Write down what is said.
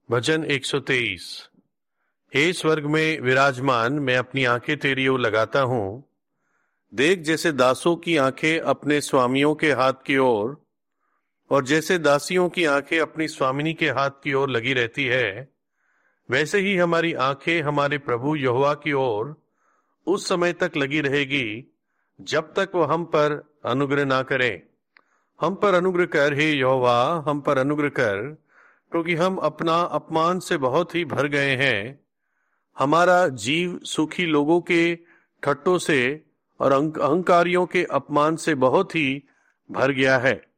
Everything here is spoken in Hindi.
भजन 123। हे स्वर्ग में विराजमान, मैं अपनी आंखें तेरी ओर लगाता हूं। देख, जैसे दासों की आंखें अपने स्वामियों के हाथ की ओर और जैसे दासियों की आंखें अपनी स्वामिनी के हाथ की ओर लगी रहती है, वैसे ही हमारी आंखें हमारे प्रभु यहोवा की ओर उस समय तक लगी रहेगी जब तक वो हम पर अनुग्रह ना करे। हम पर अनुग्रह कर हे यहोवा, हम पर अनुग्रह कर, क्योंकि हम अपना अपमान से बहुत ही भर गए हैं। हमारा जीव सुखी लोगों के ठट्टों से और अहंकारियों के अपमान से बहुत ही भर गया है।